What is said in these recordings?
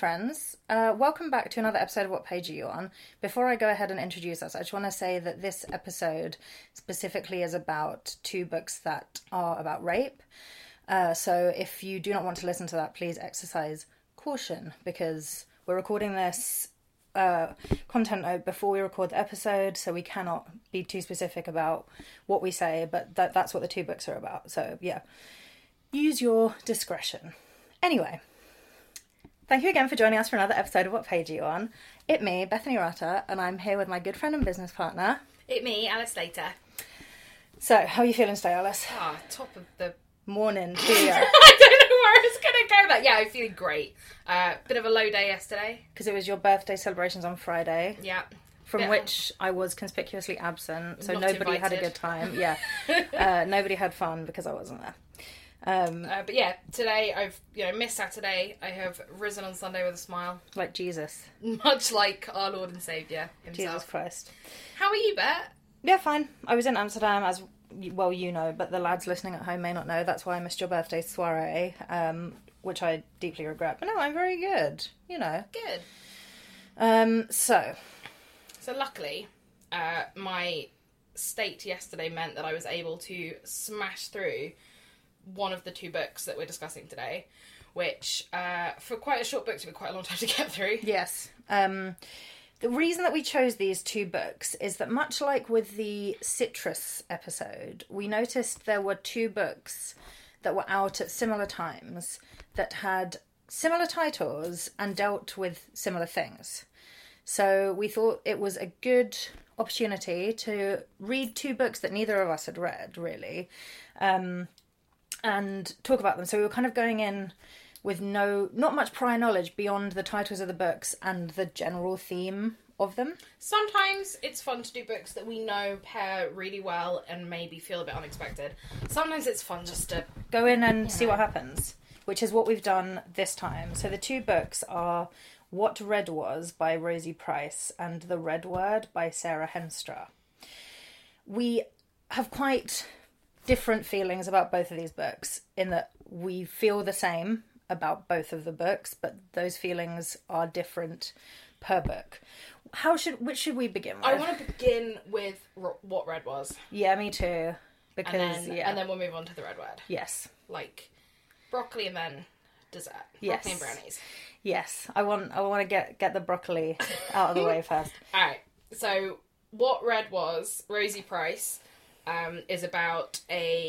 friends. Welcome back to another episode of What Page Are You On? Before I go ahead and introduce us, I just want to say that this episode specifically is about two books that are about rape. So if you do not want to listen to that, please exercise caution, because we're recording this content note before we record the episode, so we cannot be too specific about what we say, but that's what the two books are about. So yeah, use your discretion. Anyway, thank you again for joining us for another episode of What Page Are You On? It me, Bethany Rata, and I'm here with my good friend and business partner. It me, Alice Slater. So, how are you feeling today, Alice? Top of the morning to you. I don't know where it's going to go with that. Yeah, I'm feeling great. Bit of a low day yesterday. Because it was your birthday celebrations on Friday. Yeah. From which I was conspicuously absent, so Not nobody invited. had a good time. Yeah. Nobody had fun because I wasn't there. But yeah, today I've missed Saturday. I have risen on Sunday with a smile, Like Jesus. much like our Lord and Saviour himself. Jesus Christ. How are you, Bet? Yeah, fine. I was in Amsterdam, as well you know, but the lads listening at home may not know. That's why I missed your birthday soiree, which I deeply regret. But no, I'm very good, you know. Good. So luckily, my state yesterday meant that I was able to smash through one of the two books that we're discussing today, which for quite a short book took me quite a long time to get through. yes. The reason that we chose these two books is that, much like with the citrus episode, we noticed there were two books that were out at similar times that had similar titles and dealt with similar things. So we thought it was a good opportunity to read two books that neither of us had read, really, and talk about them. So we were kind of going in with not much prior knowledge beyond the titles of the books and the general theme of them. Sometimes it's fun to do books that we know pair really well and maybe feel a bit unexpected. Sometimes it's fun just to Go in and see what happens, which is what we've done this time. So the two books are What Red Was by Rosie Price and The Red Word by Sarah Henstra. We have quite different feelings about both of these books in that we feel the same about both of the books, but those feelings are different per book. Which should we begin with? I want to begin with What Red Was. Yeah, me too. Because and then we'll move on to The Red Word. Yes. Like broccoli and then dessert. Yes. Broccoli and brownies. Yes. I want to get the broccoli out of the way first. Alright. So What Red Was, Rosie Price, is about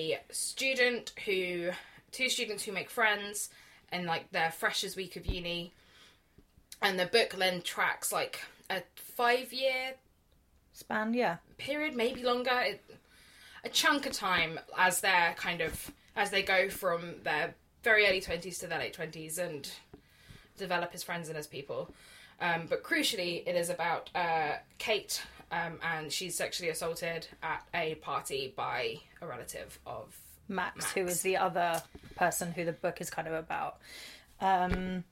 two students who make friends in like their freshers week of uni, and the book then tracks like a 5-year Span, yeah. period, maybe longer, a chunk of time as they go from their very early 20s to their late 20s and develop as friends and as people. But crucially, it is about Kate, and she's sexually assaulted at a party by a relative of Max, who is the other person who the book is kind of about. And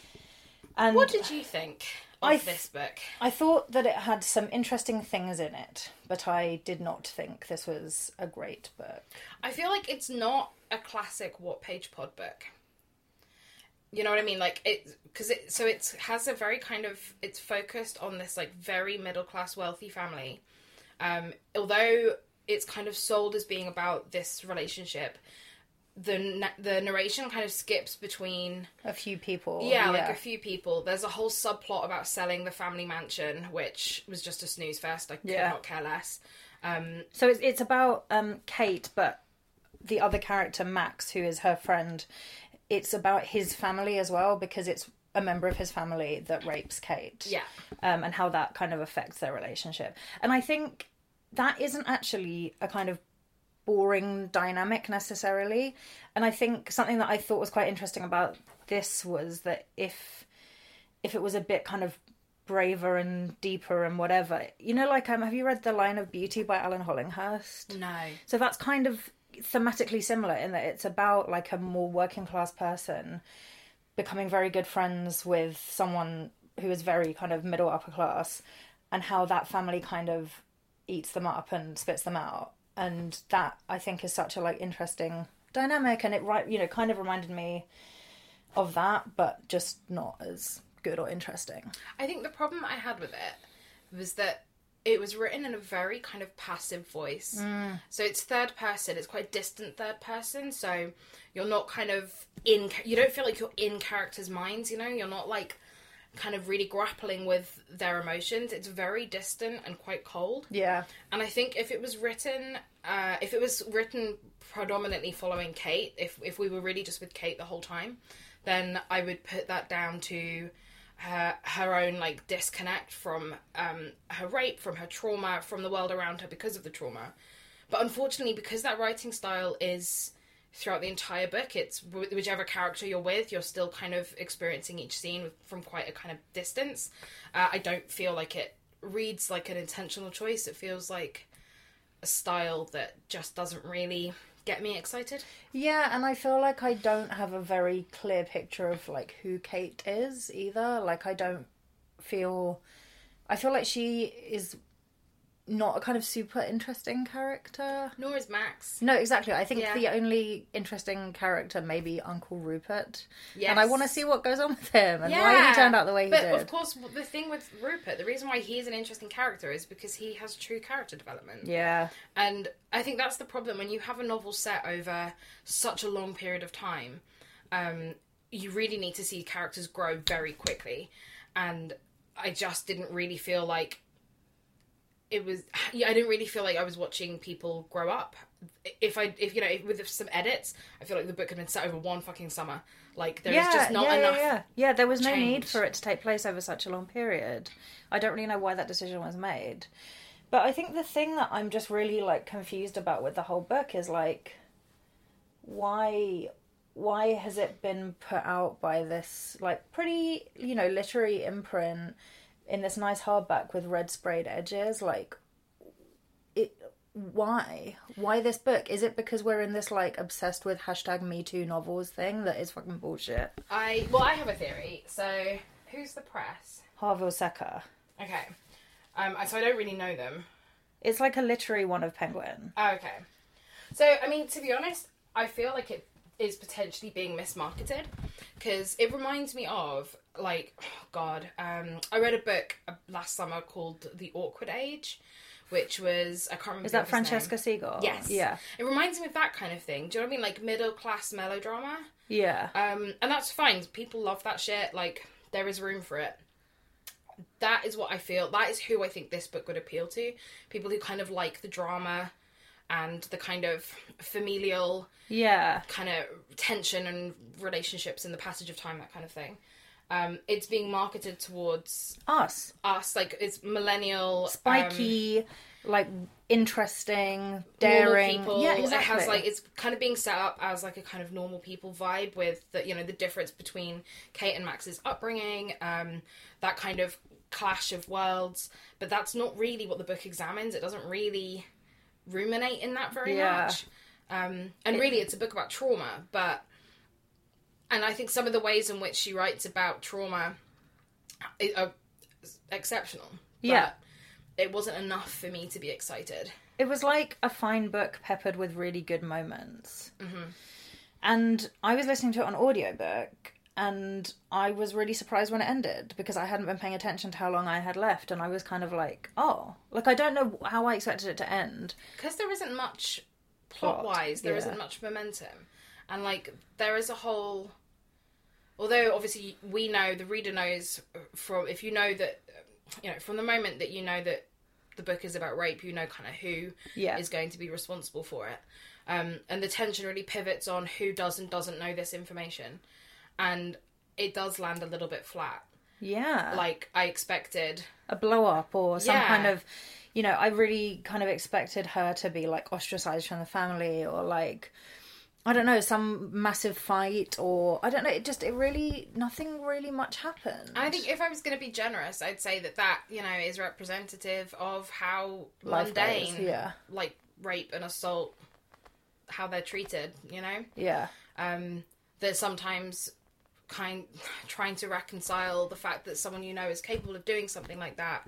what did you think of this book? I thought that it had some interesting things in it, but I did not think this was a great book. I feel like it's not a classic What Page Pod book. You know what I mean? Like it has a very kind of, it's focused on this like very middle class wealthy family. Although it's kind of sold as being about this relationship, the narration kind of skips between a few people. Yeah, like a few people. There's a whole subplot about selling the family mansion, which was just a snooze fest. I could not care less. So it's about Kate, but the other character, Max, who is her friend, it's about his family as well, because it's a member of his family that rapes Kate. Yeah. And how that kind of affects their relationship. And I think that isn't actually a kind of boring dynamic necessarily. And I think something that I thought was quite interesting about this was that if it was a bit kind of braver and deeper and whatever, you know, like have you read The Line of Beauty by Alan Hollinghurst? No. So that's kind of thematically similar in that it's about like a more working class person becoming very good friends with someone who is very kind of middle upper class, and how that family kind of eats them up and spits them out. And that, I think, is such a like interesting dynamic, and it kind of reminded me of that, but just not as good or interesting. I think the problem I had with it was that it was written in a very kind of passive voice. So it's third person. It's quite a distant third person. So you're not kind of you don't feel like you're in characters' minds, you know? You're not like kind of really grappling with their emotions. It's very distant and quite cold. Yeah. And I think if it was written predominantly following Kate, if we were really just with Kate the whole time, then I would put that down to her own like disconnect from her rape, from her trauma, from the world around her because of the trauma. But unfortunately, because that writing style is throughout the entire book, it's whichever character you're with, you're still kind of experiencing each scene from quite a kind of distance. I don't feel like it reads like an intentional choice. It feels like a style that just doesn't really get me excited. Yeah, and I feel like I don't have a very clear picture of like who Kate is either. Like I feel like she is not a kind of super interesting character. Nor is Max. No, exactly. I think the only interesting character may be Uncle Rupert. Yes. And I want to see what goes on with him and why he turned out the way he did. But of course, the thing with Rupert, the reason why he's an interesting character is because he has true character development. Yeah. And I think that's the problem when you have a novel set over such a long period of time. You really need to see characters grow very quickly. And I just didn't really feel like I didn't really feel like I was watching people grow up. If with some edits, I feel like the book had been set over one fucking summer. Like there was just not enough. Yeah, there was no change. need for it to take place over such a long period. I don't really know why that decision was made. But I think the thing that I'm just really like confused about with the whole book is like why has it been put out by this like pretty, literary imprint in this nice hardback with red sprayed edges? Like, why this book? Is it because we're in this like obsessed with #MeToo novels thing that is fucking bullshit? I have a theory. So who's the press? Harville Secker. Okay. So I don't really know them. It's like a literary one of Penguin. Oh, okay. So I mean, to be honest, I feel like it is potentially being mismarketed because it reminds me of like, oh God, I read a book last summer called The Awkward Age, which was, I can't remember. Is that Francesca Siegel? Yes. Yeah. It reminds me of that kind of thing. Do you know what I mean? Like middle class melodrama. Yeah. And that's fine. People love that shit. Like there is room for it. That is what I feel. That is who I think this book would appeal to. People who kind of like the drama and the kind of familial kind of tension and relationships in the passage of time, that kind of thing. It's being marketed towards us, like it's millennial, spiky, like interesting, daring people. Yeah, exactly. It has like, it's kind of being set up as like a kind of normal people vibe with the, the difference between Kate and Max's upbringing, that kind of clash of worlds. But that's not really what the book examines. It doesn't really ruminate in that very much. And really it's a book about trauma, and I think some of the ways in which she writes about trauma are exceptional. But it wasn't enough for me to be excited. It was like a fine book peppered with really good moments. Mm-hmm. And I was listening to it on audiobook, and I was really surprised when it ended because I hadn't been paying attention to how long I had left, and I was kind of like, oh, like I don't know how I expected it to end. Because there isn't much plot-wise, there isn't much momentum. And like there is a whole, although obviously we know, the reader knows from, if you know that, from the moment that you know that the book is about rape, you know kind of who is going to be responsible for it. And the tension really pivots on who does and doesn't know this information. And it does land a little bit flat. Yeah. Like I expected a blow up or some kind of, I really kind of expected her to be like ostracized from the family, or like, I don't know, some massive fight, or I don't know, nothing really much happened. I think if I was going to be generous, I'd say that is representative of how mundane, like rape and assault, how they're treated, Yeah. There's sometimes trying to reconcile the fact that someone is capable of doing something like that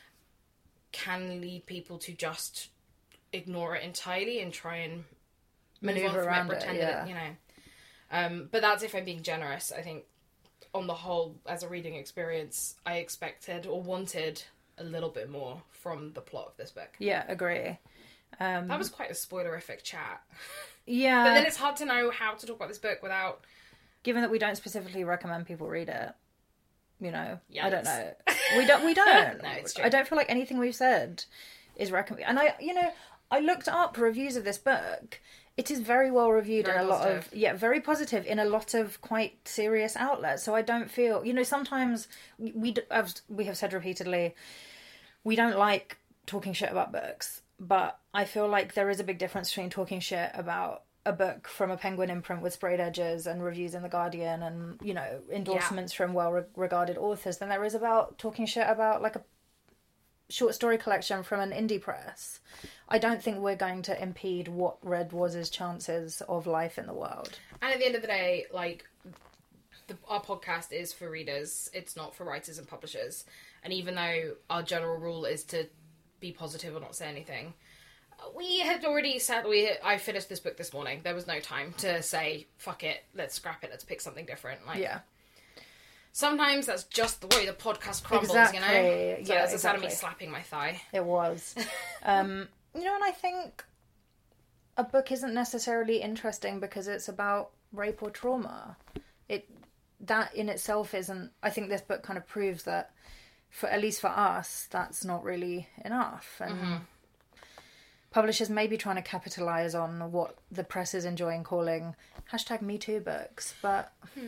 can lead people to just ignore it entirely and try and maneuver around it, but that's if I'm being generous. I think on the whole, as a reading experience, I expected or wanted a little bit more from the plot of this book. Yeah, agree. That was quite a spoilerific chat. Yeah. But then it's hard to know how to talk about this book without... Given that we don't specifically recommend people read it, you know, Yikes. I don't know. We don't. No, it's true. I don't feel like anything we've said is recommended. And I looked up reviews of this book. It is very well reviewed Very in a lot positive. of... Yeah, very positive in a lot of quite serious outlets. So I don't feel... You know, sometimes as we have said repeatedly, we don't like talking shit about books. But I feel like there is a big difference between talking shit about a book from a Penguin imprint with sprayed edges and reviews in The Guardian and, you know, endorsements from well-regarded authors than there is about talking shit about, like, a short story collection from an indie press. I don't think we're going to impede what Red was' chances of life in the world. And at the end of the day, like, our podcast is for readers. It's not for writers and publishers. And even though our general rule is to be positive or not say anything, we had already said I finished this book this morning. There was no time to say, fuck it, let's scrap it, let's pick something different. Like, Yeah. Sometimes that's just the way the podcast crumbles, Exactly. you know? So Yeah, that's the sound of me exactly. slapping my thigh. It was. You know, and I think a book isn't necessarily interesting because it's about rape or trauma. That in itself isn't... I think this book kind of proves that, for at least for us, that's not really enough. And publishers may be trying to capitalise on what the press is enjoying calling #MeToo books, but...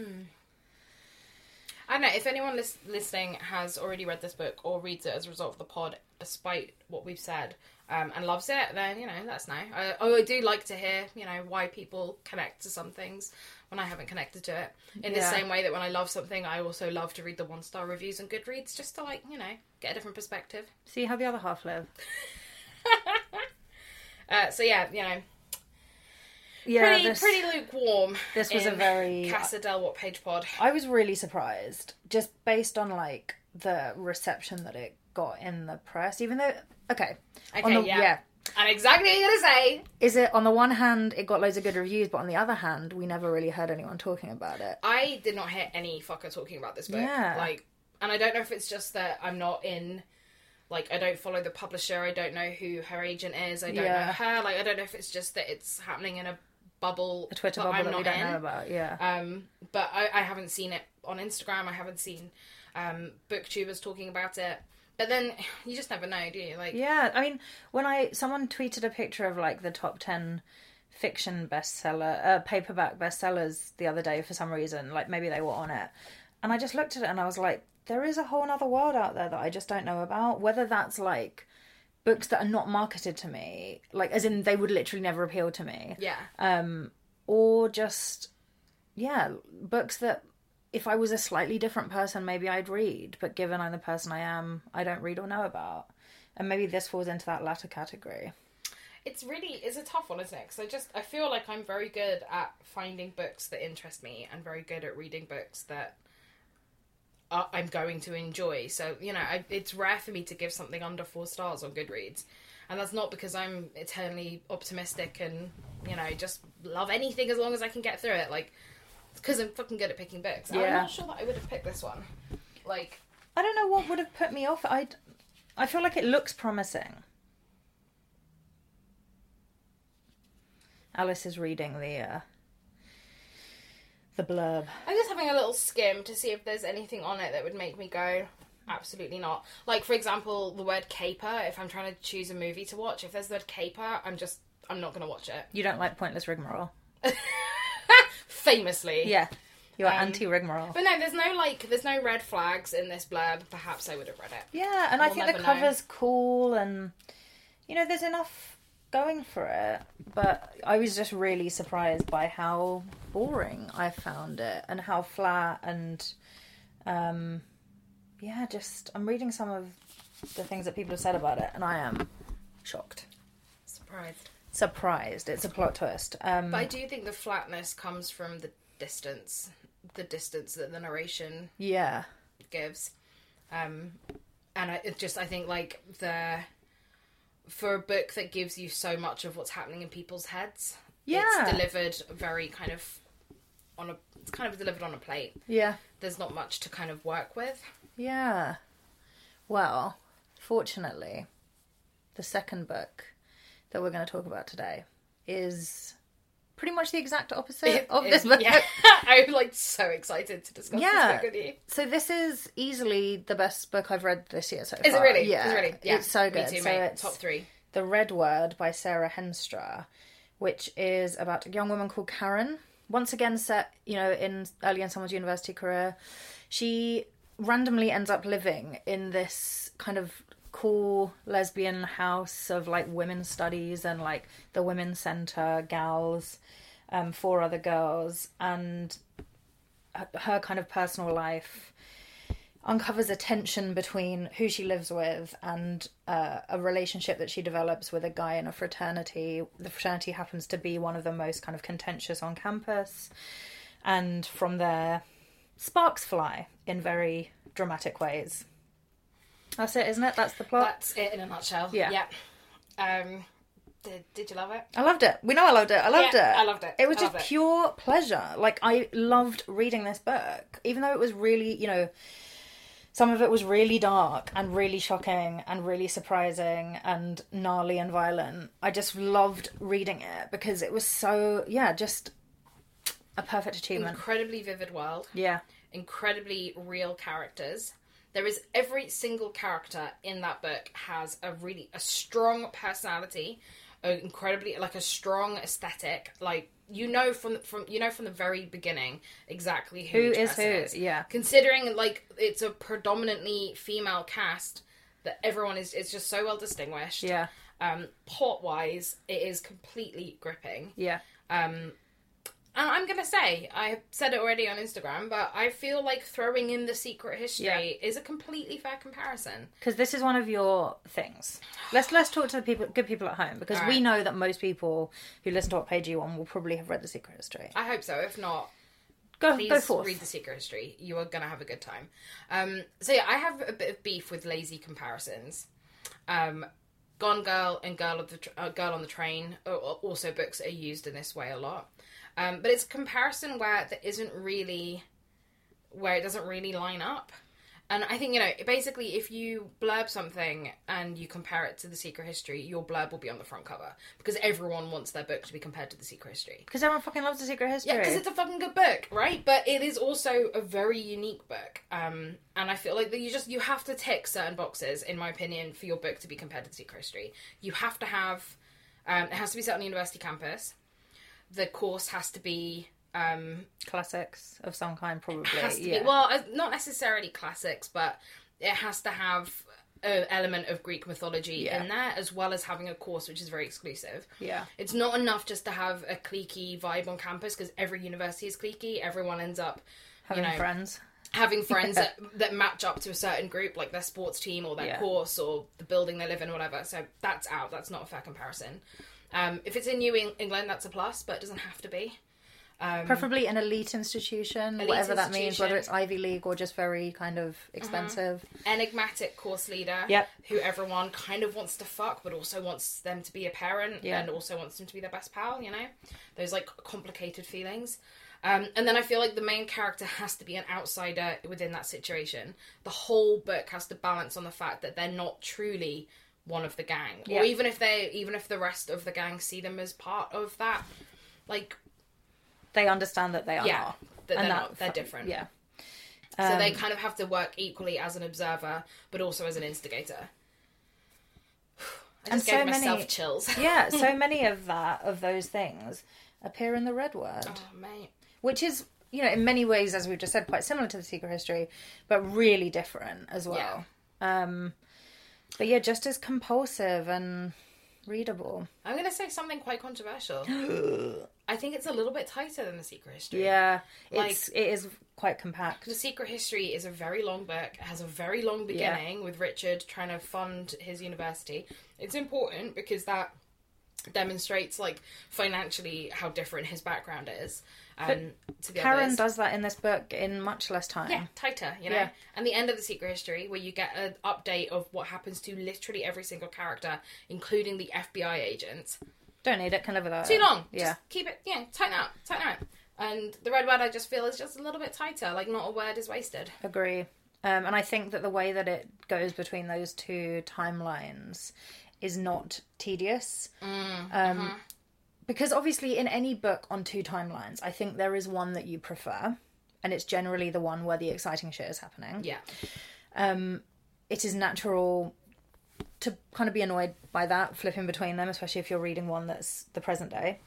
I don't know, if anyone listening has already read this book or reads it as a result of the pod, despite what we've said, and loves it, then, you know, let us know. I do like to hear, you know, why people connect to some things when I haven't connected to it. In the same way that when I love something, I also love to read the 1-star reviews on Goodreads, just to, like, you know, get a different perspective. See how the other half live. So yeah, you know, Yeah, pretty lukewarm. This was a in very... Casa Del What Page Pod. I was really surprised, just based on, like, the reception that it got in the press, even though... Okay, yeah. And exactly what you're going to say. Is it, on the one hand, it got loads of good reviews, but on the other hand, we never really heard anyone talking about it. I did not hear any fucker talking about this book. Yeah. Like, and I don't know if it's just that I'm not in... Like, I don't follow the publisher. I don't know who her agent is. I don't know her. Like, I don't know if it's just that it's happening in a bubble. A Twitter that bubble I'm that not we don't in. know about, yeah. But I haven't seen it on Instagram. I haven't seen booktubers talking about it. But then you just never know, do you? Like, Yeah, I mean, someone tweeted a picture of, like, the top 10 fiction bestseller, paperback bestsellers the other day for some reason. Like, maybe they were on it. And I just looked at it and I was like, there is a whole other world out there that I just don't know about. Whether that's, like, books that are not marketed to me, like, as in they would literally never appeal to me. yeah. Or just, yeah, books that if I was a slightly different person, maybe I'd read. But given I'm the person I am, I don't read or know about. And maybe this falls into that latter category. It's a tough one, isn't it? Because I feel like I'm very good at finding books that interest me and very good at reading books that I'm going to enjoy. So, you know, it's rare for me to give something under 4 stars on Goodreads. And that's not because I'm eternally optimistic and, you know, just love anything as long as I can get through it. Like, it's because I'm fucking good at picking books. And I'm not sure that I would have picked this one. Like, I don't know what would have put me off. I feel like it looks promising. Alice is reading the blurb. I'm just having a little skim to see if there's anything on it that would make me go, absolutely not. Like, for example, the word caper. If I'm trying to choose a movie to watch, if there's the word caper, I'm not going to watch it. You don't like pointless rigmarole? Famously. Yeah. You're anti-rigmarole. But no, there's no red flags in this blurb. Perhaps I would have read it. Yeah, and I think the never know. cover's cool and, you know, there's enough going for it. But I was just really surprised by how boring I found it and how flat and, yeah, just, I'm reading some of the things that people have said about it and I am shocked. Surprised. It's a plot twist. But I do think the flatness comes from the distance that the narration gives. And I think, like, for a book that gives you so much of what's happening in people's heads, it's delivered very kind of it's kind of delivered on a plate. Yeah. There's not much to kind of work with. Yeah. Well, fortunately, the second book that we're going to talk about today is pretty much the exact opposite of this book. Yeah. I'm like so excited to discuss this book with you. So this is easily the best book I've read this year so far. Is it really? Yeah. Is it really? Yeah. It's so good. Me too, so mate. it's Top 3. The Red Word by Sarah Henstra, which is about a young woman called Karen. Once again set, early in someone's university career. She randomly ends up living in this kind of cool lesbian house of like women's studies and like the women's centre gals, 4 other girls, and her kind of personal life uncovers a tension between who she lives with and a relationship that she develops with a guy in a fraternity. The fraternity happens to be one of the most kind of contentious on campus, and from there sparks fly in very dramatic ways. That's it, isn't it? That's the plot. That's it in a nutshell. Yeah. Did you love it? I loved it. We know I loved it. I loved it. I loved it. It was just pure pleasure. Like, I loved reading this book. Even though it was really, some of it was really dark and really shocking and really surprising and gnarly and violent. I just loved reading it because it was so, just a perfect achievement. Incredibly vivid world. Yeah. Incredibly real characters. There is every single character in that book has a strong personality, incredibly like a strong aesthetic. Like from the very beginning exactly who each person is. Yeah. Considering like it's a predominantly female cast, that everyone is just so well distinguished. Yeah. Plot wise, it is completely gripping. Yeah. And I'm going to say, I've said it already on Instagram, but I feel like throwing in The Secret History is a completely fair comparison. Because this is one of your things. Let's talk to the good people at home, because we know that most people who listen to What Page Are You On will probably have read The Secret History. I hope so. If not, go please forth. Read The Secret History. You are going to have a good time. I have a bit of beef with lazy comparisons. Gone Girl and Girl on the Train are also books that are used in this way a lot. But it's a comparison where it doesn't really line up. And I think, basically if you blurb something and you compare it to The Secret History, your blurb will be on the front cover. Because everyone wants their book to be compared to The Secret History. Because everyone fucking loves The Secret History. Yeah, because it's a fucking good book, right? But it is also a very unique book. And I feel like that you have to tick certain boxes, in my opinion, for your book to be compared to The Secret History. You have to have... it has to be set on a university campus. The course has to be classics of some kind, probably. It has to be, well, not necessarily classics, but it has to have an element of Greek mythology in there, as well as having a course which is very exclusive. Yeah, it's not enough just to have a cliquey vibe on campus, because every university is cliquey. Everyone ends up having friends that match up to a certain group, like their sports team or their course or the building they live in or whatever. So that's out. That's not a fair comparison. If it's in New England, that's a plus, but it doesn't have to be. Preferably an elite institution, whatever that means, whether it's Ivy League or just very kind of expensive. Enigmatic course leader, who everyone kind of wants to fuck, but also wants them to be a parent and also wants them to be their best pal, Those, like, complicated feelings. And then I feel like the main character has to be an outsider within that situation. The whole book has to balance on the fact that they're not truly one of the gang, or even if the rest of the gang see them as part of that, like, they understand that they are not. That they're different. Yeah. So they kind of have to work equally as an observer, but also as an instigator. I just gave myself chills. Yeah, so many of those things appear in The Red Word. Oh, mate. Which is, in many ways, as we've just said, quite similar to The Secret History, but really different as well. Yeah. But yeah, just as compulsive and readable. I'm going to say something quite controversial. I think it's a little bit tighter than The Secret History. Yeah, it is quite compact. The Secret History is a very long book. It has a very long beginning with Richard trying to fund his university. It's important because that demonstrates, like, financially how different his background is. To the Karen others. does that in this book in much less time. Yeah, tighter, Yeah. And the end of The Secret History, where you get an update of what happens to literally every single character, including the FBI agents. Don't need it, can live without Too it. long. Yeah. Just keep it, tighten out. And the Red Word, I just feel, is just a little bit tighter. Like, not a word is wasted. Agree. And I think that the way that it goes between those two timelines is not tedious. Because obviously in any book on two timelines, I think there is one that you prefer. And it's generally the one where the exciting shit is happening. Yeah. It is natural to kind of be annoyed by that, flipping between them, especially if you're reading one that's the present day.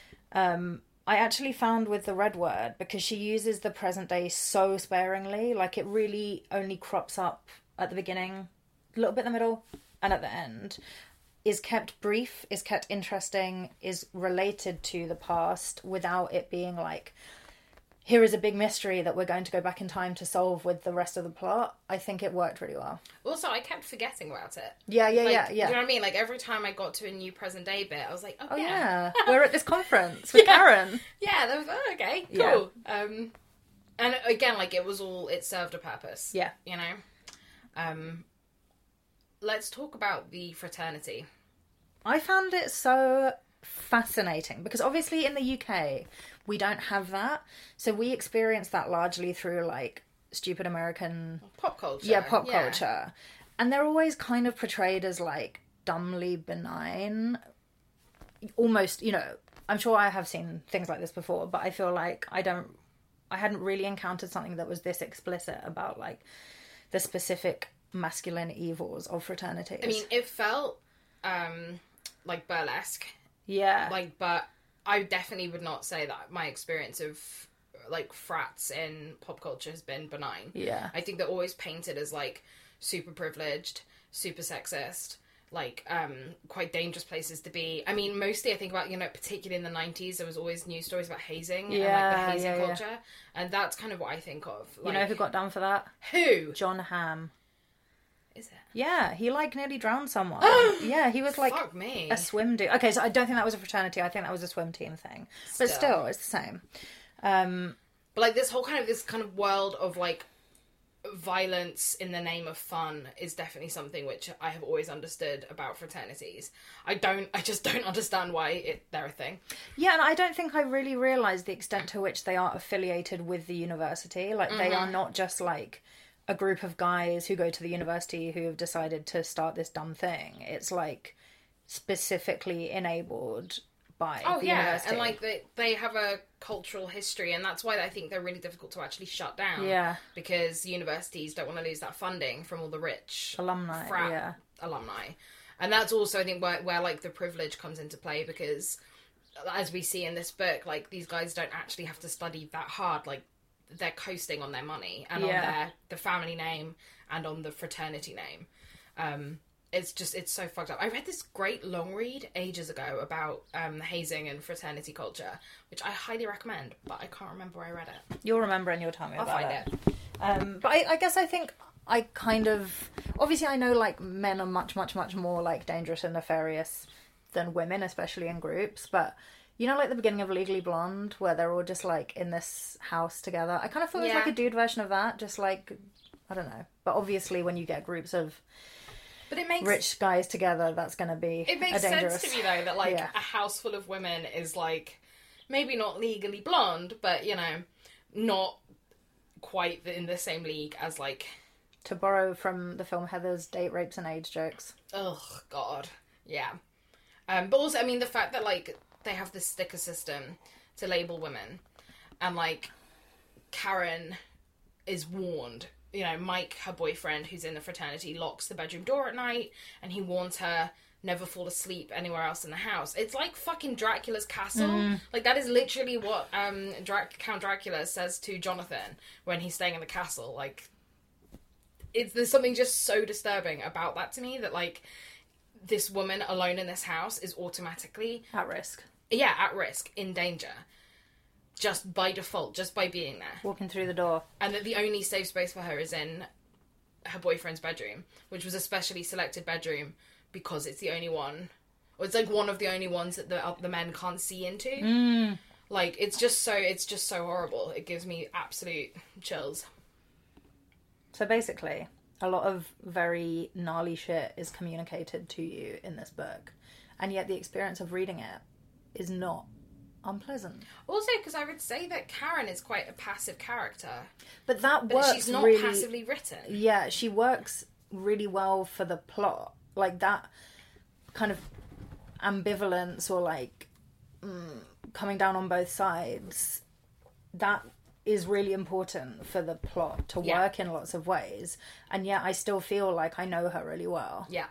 I actually found with the Red Word, because she uses the present day so sparingly, like it really only crops up at the beginning, a little bit in the middle, and at the end, is kept brief, is kept interesting, is related to the past without it being like, here is a big mystery that we're going to go back in time to solve with the rest of the plot. I think it worked really well. Also, I kept forgetting about it. Yeah. You know what I mean? Like, every time I got to a new present day bit, I was like, oh yeah. We're at this conference with Karen. Yeah, that was, okay, cool. Yeah. And again, like, it served a purpose. Yeah. You know? Let's talk about the fraternity. I found it so fascinating because obviously in the UK we don't have that, so we experience that largely through like stupid American pop culture. Yeah, pop culture, and they're always kind of portrayed as like dumbly benign, almost, you know. I'm sure I have seen things like this before, but I feel like I hadn't really encountered something that was this explicit about like the specific masculine evils of fraternities. I mean, it felt like burlesque. Yeah. Like, but I definitely would not say that my experience of like frats in pop culture has been benign. Yeah. I think they're always painted as like super privileged, super sexist, like quite dangerous places to be. I mean, mostly I think about, you know, particularly in the 90s, there was always news stories about hazing and like the hazing culture. And that's kind of what I think of. Like, you know who got done for that? Who? John Hamm. Is it? Yeah, he like nearly drowned someone. Yeah, he was like Fuck me. a swim dude. Okay, so I don't think that was a fraternity. I think that was a swim team thing. But still, it's the same. But like this kind of world of like violence in the name of fun is definitely something which I have always understood about fraternities. I just don't understand why they're a thing. Yeah, and I don't think I really realised the extent to which they are affiliated with the university. Like, they are not just like a group of guys who go to the university who have decided to start this dumb thing. It's like specifically enabled by the university. And like they have a cultural history, and that's why I think they're really difficult to actually shut down. Yeah, because universities don't want to lose that funding from all the rich alumni. And that's also I think where like the privilege comes into play, because as we see in this book, like these guys don't actually have to study that hard. Like, they're coasting on their money and on the family name and on the fraternity name. It's so fucked up. I read this great long read ages ago about hazing and fraternity culture, which I highly recommend, but I can't remember where I read it. You'll remember and you'll tell me about it. I'll find it. But I guess I think I kind of... Obviously, I know like men are much, much, much more like dangerous and nefarious than women, especially in groups, but... You know, like the beginning of Legally Blonde, where they're all just, like, in this house together? I kind of feel it was like a dude version of that, just, like, I don't know. But obviously, when you get groups of rich guys together, that's going to be It makes sense to me, though, that, like, a house full of women is, like, maybe not Legally Blonde, but, you know, not quite in the same league as, like... To borrow from the film Heather's, date rapes and age jokes. Oh, God. Yeah. But also, I mean, the fact that, like... They have this sticker system to label women, and like Karen is warned. You know, Mike, her boyfriend, who's in the fraternity, locks the bedroom door at night, and he warns her never fall asleep anywhere else in the house. It's like fucking Dracula's castle. Like, that is literally what Count Dracula says to Jonathan when he's staying in the castle. Like, there's something just so disturbing about that to me, that like this woman alone in this house is automatically at risk. Yeah, at risk, in danger. Just by default, just by being there. Walking through the door. And that the only safe space for her is in her boyfriend's bedroom, which was a specially selected bedroom because it's the only one, or it's like one of the only ones that the men can't see into. Like, it's just so horrible. It gives me absolute chills. So basically, a lot of very gnarly shit is communicated to you in this book, and yet the experience of reading it is not unpleasant. Also, because I would say that Karen is quite a passive character. But that But works she's not really... passively written. Yeah, she works really well for the plot. Like, that kind of ambivalence or, like, coming down on both sides, that is really important for the plot to work in lots of ways. And yet I still feel like I know her really well. Yeah.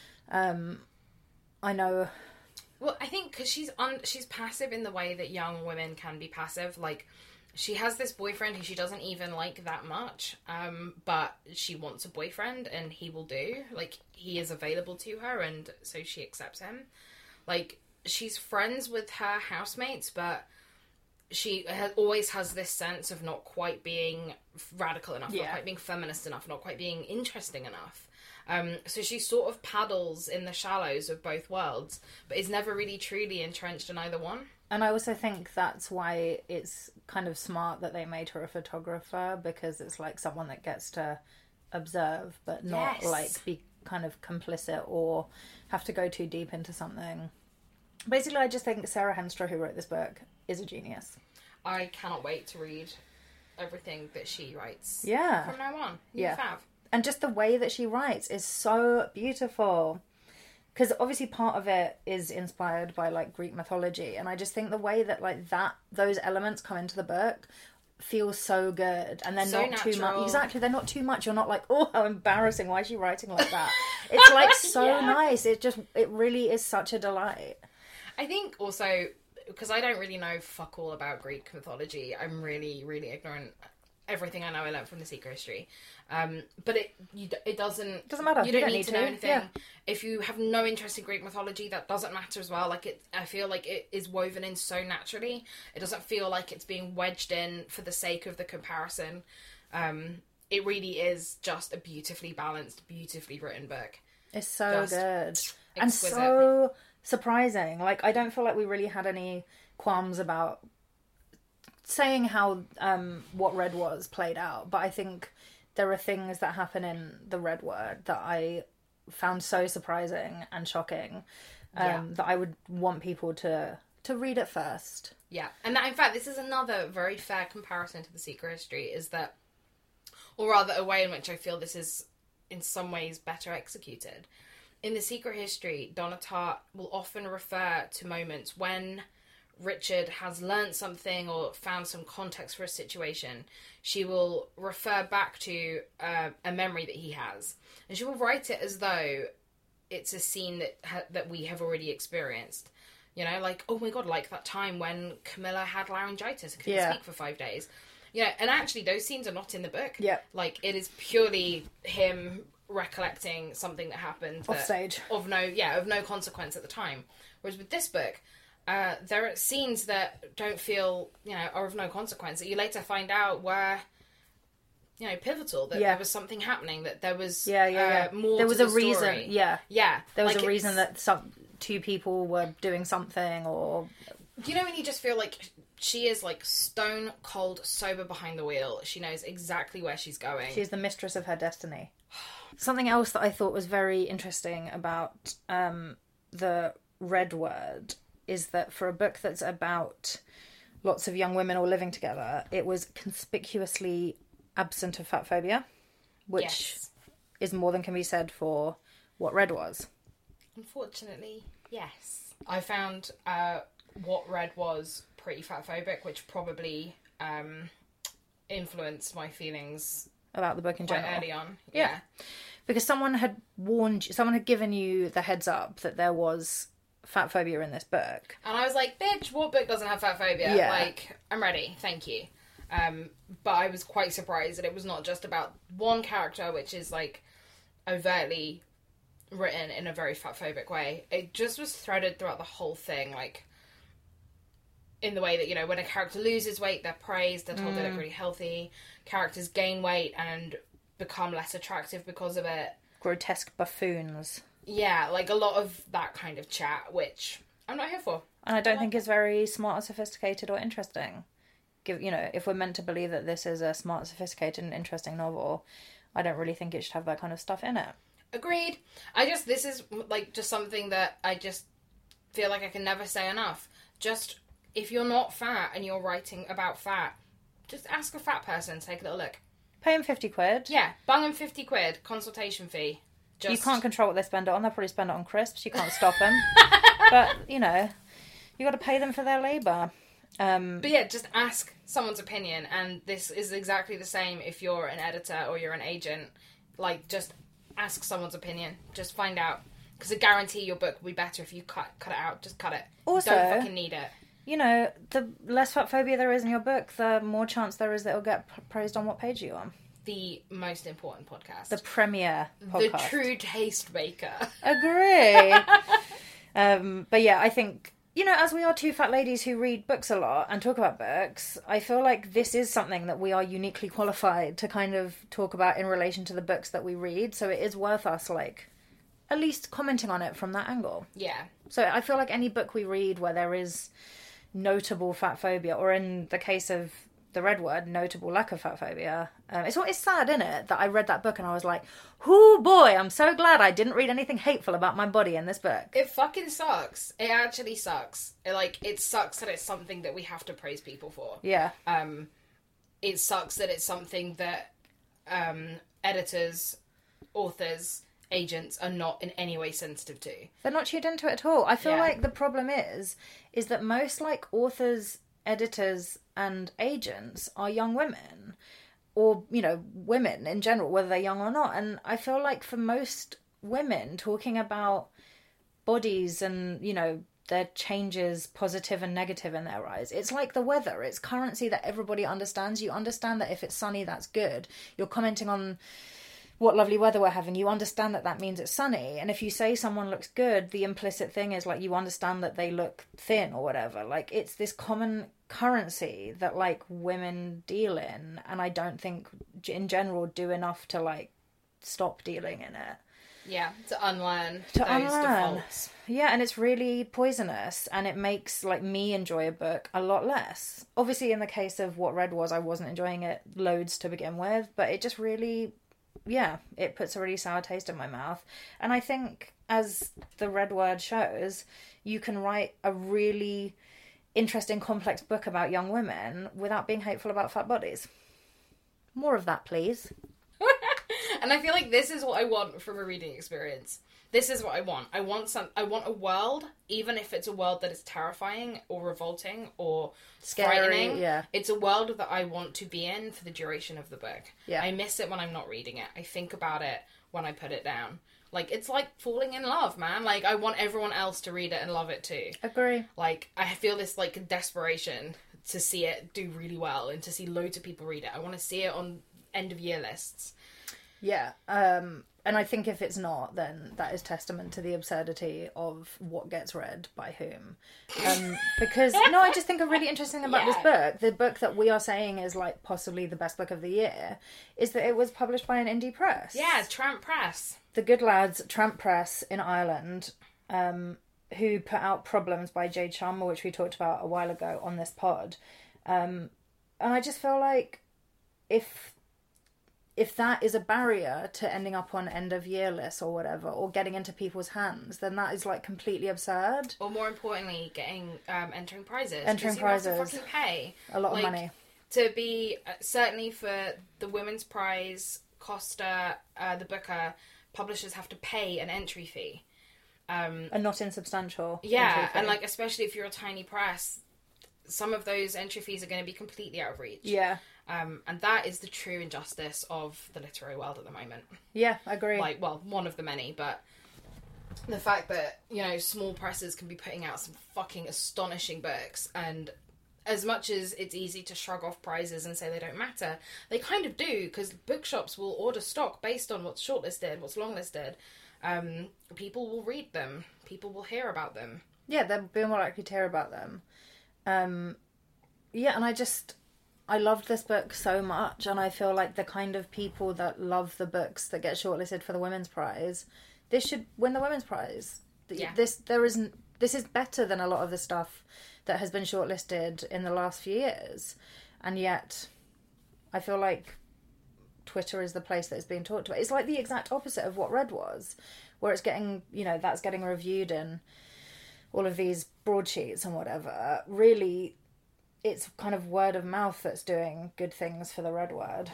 I know... Well, I think because she's passive in the way that young women can be passive. Like, she has this boyfriend who she doesn't even like that much, but she wants a boyfriend, and he will do. Like, he is available to her, and so she accepts him. Like, she's friends with her housemates, but she always has this sense of not quite being radical enough, not quite being feminist enough, not quite being interesting enough. So she sort of paddles in the shallows of both worlds, but is never really truly entrenched in either one. And I also think that's why it's kind of smart that they made her a photographer, because it's like someone that gets to observe, but not like be kind of complicit or have to go too deep into something. Basically, I just think Sarah Henstra, who wrote this book, is a genius. I cannot wait to read everything that she writes. Yeah. From now on. Yeah. Fab. And just the way that she writes is so beautiful. Because obviously part of it is inspired by, like, Greek mythology. And I just think the way that, like, those elements come into the book feels so good. And they're So not too much. natural. Exactly, they're not too much. You're not like, oh, how embarrassing. Why is she writing like that? It's, like, so nice. It really is such a delight. I think also, because I don't really know fuck all about Greek mythology, I'm really, really ignorant. Everything I know I learned from The Secret History. But it doesn't matter. You don't need to know anything. Yeah. If you have no interest in Greek mythology, that doesn't matter as well. Like, I feel like it is woven in so naturally. It doesn't feel like it's being wedged in for the sake of the comparison. It really is just a beautifully balanced, beautifully written book. It's so Just good. exquisite. And so surprising. Like, I don't feel like we really had any qualms about saying how what Red Was played out, but I think there are things that happen in the Red Word that I found so surprising and shocking that I would want people to read it first. Yeah, and in fact, this is another very fair comparison to The Secret History, is that, or rather a way in which I feel this is in some ways better executed. In The Secret History, Donna Tartt will often refer to moments when Richard has learnt something or found some context for a situation. She will refer back to a memory that he has, and she will write it as though it's a scene that we have already experienced. You know, like, oh my god, like that time when Camilla had laryngitis and couldn't speak for 5 days. You know, and actually those scenes are not in the book. Yeah. Like, it is purely him recollecting something that happened Off stage. of no consequence at the time. Whereas with this book, there are scenes that don't feel, are of no consequence, that you later find out were, pivotal, that there was something happening, that there was more there was to a the reason, story. yeah. There was like, a reason that two people were doing something, or... You know when you just feel like she is, like, stone cold sober behind the wheel. She knows exactly where she's going. She's the mistress of her destiny. Something else that I thought was very interesting about the Red Word is that for a book that's about lots of young women all living together, it was conspicuously absent of fat phobia, which is more than can be said for what Red was. Unfortunately, yes. I found what Red was pretty fatphobic, which probably influenced my feelings about the book in quite general. early on. Yeah. Because someone had given you the heads up that there was fat phobia in this book. And I was like, bitch, what book doesn't have fat phobia? Yeah. Like, I'm ready, thank you. But I was quite surprised that it was not just about one character, which is, like, overtly written in a very fatphobic way. It just was threaded throughout the whole thing, like, in the way that, when a character loses weight, they're praised, they're told they look really healthy. Characters gain weight and become less attractive because of it. Grotesque buffoons. Yeah, like a lot of that kind of chat, which I'm not here for. And I don't think it's very smart or sophisticated or interesting. If we're meant to believe that this is a smart, sophisticated and interesting novel, I don't really think it should have that kind of stuff in it. Agreed. This is, like, just something that I just feel like I can never say enough. Just, if you're not fat and you're writing about fat, just ask a fat person, take a little look. Pay them 50 quid. Yeah, bung them 50 quid, consultation fee. Just... You can't control what they spend it on. They'll probably spend it on crisps. You can't stop them. But, you know, you got to pay them for their labour. But yeah, just ask someone's opinion. And this is exactly the same if you're an editor or you're an agent. Like, just ask someone's opinion. Just find out. Because I guarantee your book will be better if you cut it out. Just cut it. Also, don't fucking need it. You know, the less fat phobia there is in your book, the more chance there is that it'll get praised on What Page Are You On. The most important podcast. The premier podcast. The true taste maker. Agree. But yeah, I think, you know, as we are two fat ladies who read books a lot and talk about books, I feel like this is something that we are uniquely qualified to kind of talk about in relation to the books that we read. So it is worth us, like, at least commenting on it from that angle. Yeah. So I feel like any book we read where there is notable fat phobia, or in the case of The Red Word, notable lack of fat phobia. It's sad, isn't it, that I read that book and I was like, "Hoo boy, I'm so glad I didn't read anything hateful about my body in this book." It fucking sucks. It actually sucks. It sucks that it's something that we have to praise people for. Yeah. It sucks that it's something that editors, authors, agents are not in any way sensitive to. They're not tuned into it at all. I feel like the problem is that most, like, authors, editors and agents are young women, or, you know, women in general, whether they're young or not. And I feel like for most women, talking about bodies and, you know, their changes, positive and negative in their eyes, it's like the weather. It's currency that everybody understands. You understand that if it's sunny, that's good. You're commenting on what lovely weather we're having. You understand that that means it's sunny. And if you say someone looks good, the implicit thing is, like, you understand that they look thin or whatever. Like, it's this common currency that, like, women deal in, and I don't think in general do enough to, like, stop dealing in it. Yeah, to unlearn those defaults. Yeah, and it's really poisonous, and it makes, like, me enjoy a book a lot less. Obviously, in the case of What Red Was, I wasn't enjoying it loads to begin with, but it just really, yeah, it puts a really sour taste in my mouth. And I think, as The Red Word shows, you can write a really interesting, complex book about young women without being hateful about fat bodies. More of that, please. And I feel like this is what I want from a reading experience. This is what I want. I want a world, even if it's a world that is terrifying or revolting or Scary, frightening. yeah. It's a world that I want to be in for the duration of the book. Yeah. I miss it when I'm not reading it. I think about it when I put it down. Like, it's like falling in love, man. Like, I want everyone else to read it and love it too. Agree. Like, I feel this, like, desperation to see it do really well and to see loads of people read it. I want to see it on end-of-year lists. Yeah, and I think if it's not, then that is testament to the absurdity of what gets read by whom. Because, no, I just think a really interesting thing about this book, the book that we are saying is, like, possibly the best book of the year, is that it was published by an indie press. Yeah, Tramp Press. The good lads, Tramp Press in Ireland, who put out Problems by Jade Sharma, which we talked about a while ago on this pod. And I just feel like if that is a barrier to ending up on end of year lists or whatever, or getting into people's hands, then that is, like, completely absurd. Or more importantly, getting entering prizes. Entering prizes. You have to fucking pay a lot of money to be certainly for the women's prize. Costa, the Booker, publishers have to pay an entry fee. A not insubstantial. Yeah, and, like, especially if you're a tiny press, some of those entry fees are going to be completely out of reach. Yeah. And that is the true injustice of the literary world at the moment. Yeah, I agree. Like, well, one of the many, but the fact that, you know, small presses can be putting out some fucking astonishing books, and as much as it's easy to shrug off prizes and say they don't matter, they kind of do, because bookshops will order stock based on what's shortlisted, what's longlisted. People will read them. People will hear about them. Yeah, they'll be more likely to hear about them. Yeah, and I loved this book so much, and I feel like the kind of people that love the books that get shortlisted for the Women's Prize, this should win the Women's Prize. Yeah. This is better than a lot of the stuff that has been shortlisted in the last few years, and yet I feel like Twitter is the place that it's being talked about. It's like the exact opposite of What Red Was, where it's getting, you know, that's getting reviewed in all of these broadsheets and whatever, really it's kind of word of mouth that's doing good things for the Red Word.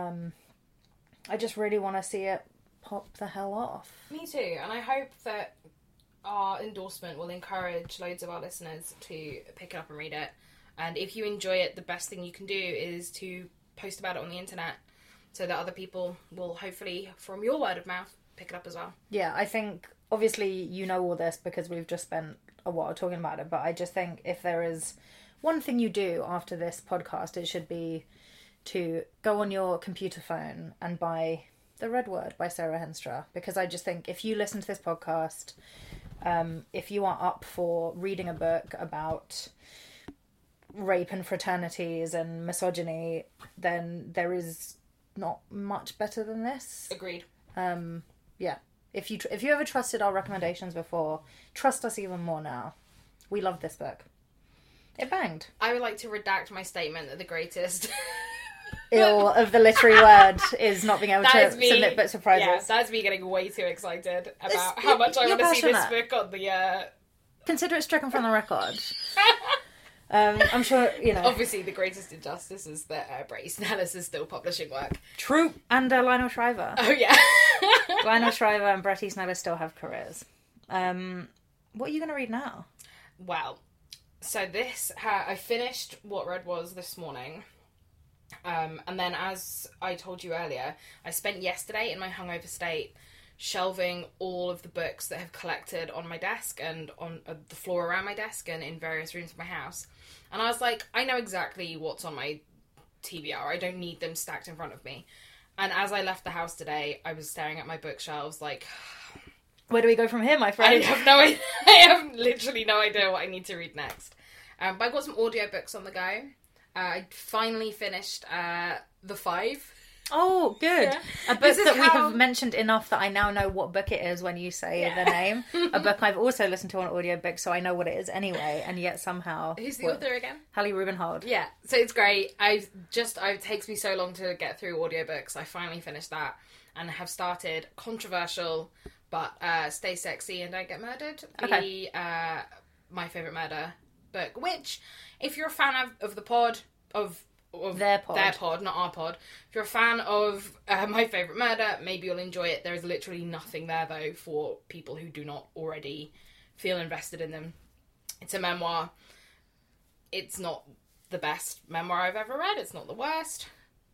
I just really want to see it pop the hell off. Me too, and I hope that our endorsement will encourage loads of our listeners to pick it up and read it. And if you enjoy it, the best thing you can do is to post about it on the internet so that other people will hopefully, from your word of mouth, pick it up as well. Yeah, I think, obviously, you know all this because we've just spent a while talking about it, but I just think if there is one thing you do after this podcast, it should be to go on your computer phone and buy The Red Word by Sarah Henstra, because I just think if you listen to this podcast, if you are up for reading a book about rape and fraternities and misogyny, then there is not much better than this. Agreed. Yeah. If you ever trusted our recommendations before, trust us even more now. We love this book. It banged. I would like to redact my statement that the greatest ill of the literary word is not being able to submit books for prizes. Yeah, that's me getting way too excited about how much I want to see this book on the... Consider it stricken from the record. I'm sure, you know... Obviously, the greatest injustice is that Bret Easton Ellis is still publishing work. True. And Lionel Shriver. Oh, yeah. Lionel Shriver and Bret Easton Ellis still have careers. What are you going to read now? Well, so I finished What Red Was this morning. And then, as I told you earlier, I spent yesterday in my hungover state shelving all of the books that have collected on my desk and on the floor around my desk and in various rooms of my house. And I was like, I know exactly what's on my TBR. I don't need them stacked in front of me. And as I left the house today, I was staring at my bookshelves like... Where do we go from here, my friend? I have literally no idea what I need to read next. But I've got some audiobooks on the go. I finally finished The Five. Oh, good. Yeah. A book that we have mentioned enough that I now know what book it is when you say the name. A book I've also listened to on audiobook, so I know what it is anyway, and yet somehow... Who's the author again? Hallie Rubenhold. Yeah, so it's great. It takes me so long to get through audiobooks. I finally finished that and have started controversial, but Stay Sexy and Don't Get Murdered. Okay. My Favourite Murder book, which, if you're a fan of the pod, of their pod, not our pod. If you're a fan of My Favourite Murder, maybe you'll enjoy it. There is literally nothing there, though, for people who do not already feel invested in them. It's a memoir. It's not the best memoir I've ever read. It's not the worst.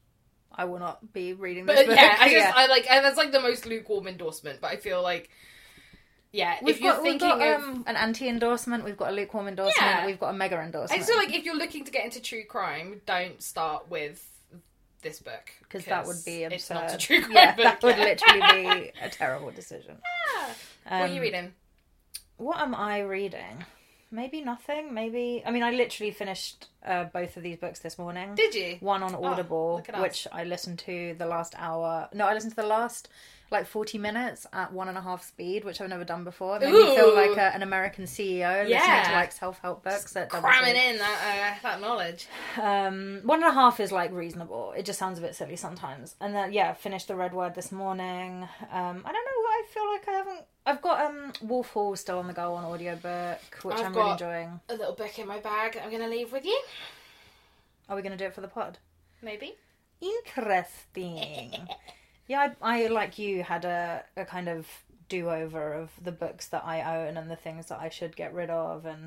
I will not be reading this book. Yeah, that's like the most lukewarm endorsement, but I feel like... Yeah, we've got an anti-endorsement, we've got a lukewarm endorsement, we've got a mega endorsement. I feel like if you're looking to get into true crime, don't start with this book. Because that would be absurd. It's not a true crime book. That would literally be a terrible decision. Yeah. What are you reading? What am I reading? Maybe nothing, maybe... I mean, I literally finished both of these books this morning. Did you? One on Audible, which I listened to the last hour... No, I listened to the last... 40 minutes at 1.5 speed, which I've never done before. It made me feel like an American CEO listening to self-help books. Cramming in that knowledge. 1.5 is reasonable. It just sounds a bit silly sometimes. And then finished The Red Word this morning. I don't know. I feel like I haven't. I've got Wolf Hall still on the go on audiobook, which I'm really enjoying. A little book in my bag I'm going to leave with you. Are we going to do it for the pod? Maybe. Interesting. Yeah, I like you, had a kind of do-over of the books that I own and the things that I should get rid of. And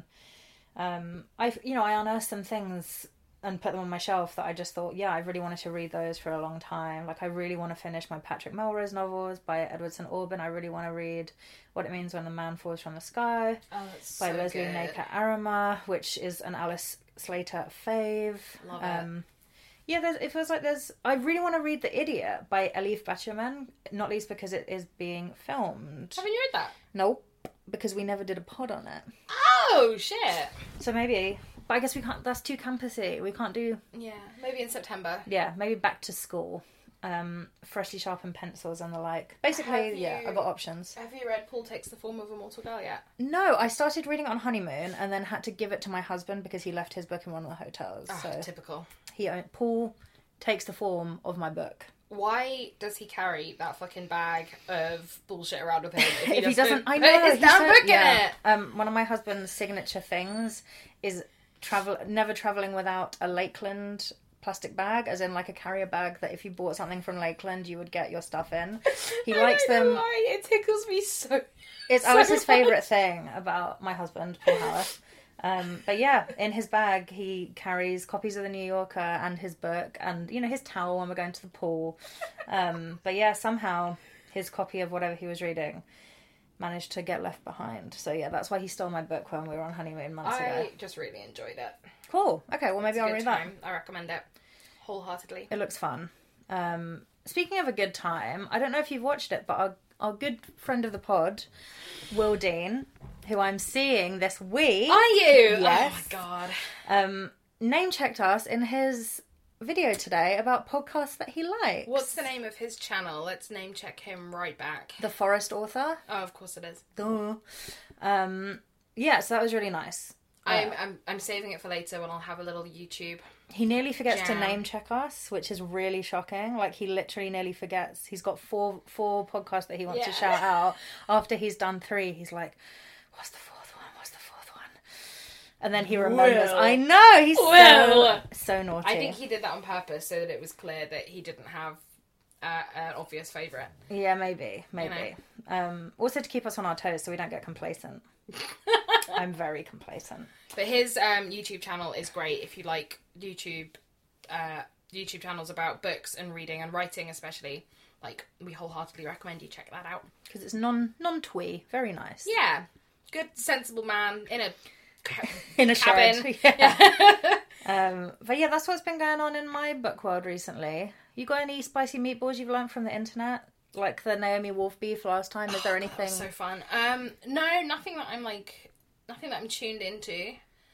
I unearthed some things and put them on my shelf that I just thought, I really wanted to read those for a long time. I really want to finish my Patrick Melrose novels by Edward St. Aubyn. I really want to read What It Means When the Man Falls from the Sky by Leslie Naker Arama, which is an Alice Slater fave. Love it. Yeah, it feels like there's... I really want to read The Idiot by Elif Batuman, not least because it is being filmed. Haven't you read that? Nope, because we never did a pod on it. Oh, shit. So maybe... But I guess we can't... That's too campusy. We can't do... Yeah, maybe in September. Yeah, maybe back to school. Freshly sharpened pencils and the like. Basically, I've got options. Have you read Paul Takes the Form of a Mortal Girl yet? No, I started reading it on honeymoon and then had to give it to my husband because he left his book in one of the hotels. Oh, typical. Paul takes the form of my book, why does he carry that fucking bag of bullshit around with him if he doesn't, I put know his damn book in it? One of my husband's signature things is never traveling without a Lakeland plastic bag, as in like a carrier bag that if you bought something from Lakeland you would get your stuff in. He likes them. Why? It tickles me so. It's so Alice's much. favourite thing about my husband, Paul Alice. But yeah, in his bag he carries copies of the New Yorker and his book and, you know, his towel when we're going to the pool. But yeah, somehow his copy of whatever he was reading managed to get left behind. So yeah, that's why he stole my book when we were on honeymoon months ago. I just really enjoyed it. Cool. Okay, well maybe It's a I'll good read time. that. I recommend it wholeheartedly. It looks fun. Speaking of a good time, I don't know if you've watched it, but our good friend of the pod, Will Dean, who I'm seeing this week. Are you? Yes. Oh my god. Name checked us in his video today about podcasts that he likes. What's the name of his channel? Let's name check him right back. The Forest Author. Oh, of course it is. Duh. Yeah, so that was really nice. I'm saving it for later when I'll have a little YouTube. He nearly forgets to Jam. name check us, which is really shocking. Like, he literally nearly forgets. He's got four podcasts that he wants to Yeah. shout out. After he's done 3, he's like, what's the fourth one? What's the fourth one? And then he remembers. Will. I know! He's Will. so naughty. I think he did that on purpose so that it was clear that he didn't have an obvious favourite. Yeah, maybe. Also to keep us on our toes so we don't get complacent. I'm very complacent. But his YouTube channel is great if you like YouTube channels about books and reading and writing especially. Like, we wholeheartedly recommend you check that out. Because it's non-twee. Very nice. Yeah. Good, sensible man in a In a cabin. shed. Yeah. But yeah, that's what's been going on in my book world recently. You got any spicy meatballs you've learned from the internet? Like the Naomi Wolf beef last time? Is there anything? So fun. No, nothing that I'm tuned into.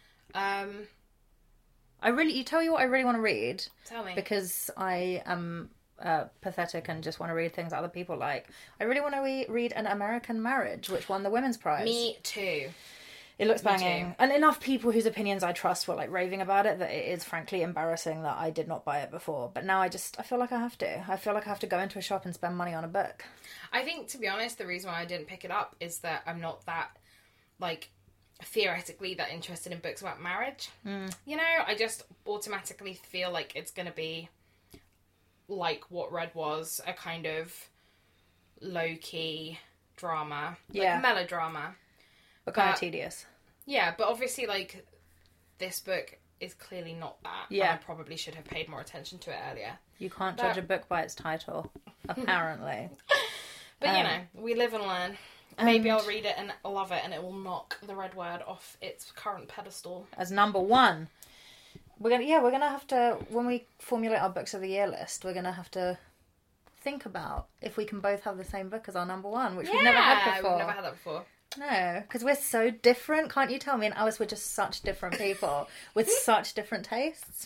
You tell you what I really want to read. Tell me. Because I am pathetic and just want to read things other people like. I really want to read An American Marriage, which won the Women's Prize. Me too. It looks Me banging. too. And enough people whose opinions I trust were like raving about it that it is frankly embarrassing that I did not buy it before. But now I feel like I have to. I feel like I have to go into a shop and spend money on a book. I think, to be honest, the reason why I didn't pick it up is that I'm not that, like, theoretically that interested in books about marriage. You know, I just automatically feel like it's going to be like what Red was, a kind of low-key drama. Yeah. Like melodrama. But kind of tedious. Yeah, but obviously, like, this book is clearly not that. Yeah. And I probably should have paid more attention to it earlier. You can't judge a book by its title, apparently. But, you know, we live and learn. Maybe I'll read it and love it and it will knock the Red Word off its current pedestal. As number 1. We're gonna have to, when we formulate our books of the year list, we're gonna have to think about if we can both have the same book as our number 1, which we've never had before. We've never had that before. No, because we're so different. Can't you tell? Me and Alice were just such different people with such different tastes.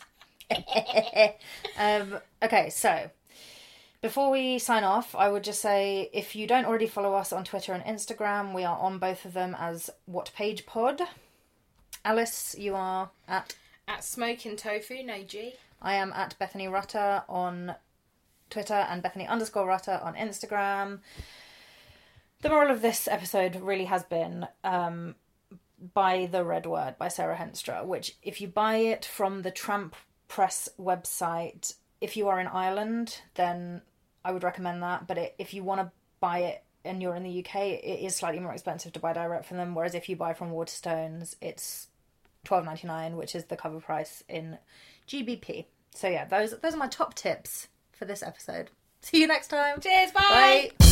Okay, so before we sign off, I would just say if you don't already follow us on Twitter and Instagram, we are on both of them as What Page Pod. Alice, you are at Smoking Tofu, no G. I am at Bethany Rutter on Twitter and Bethany_Rutter on Instagram. The moral of this episode really has been Buy the Red Word by Sarah Henstra, which if you buy it from the Tramp Press website, if you are in Ireland, then I would recommend that. But if you want to buy it and you're in the UK, it is slightly more expensive to buy direct from them. Whereas if you buy from Waterstones, it's $12.99, which is the cover price in GBP. So yeah, those are my top tips for this episode. See you next time. Cheers, bye! Bye.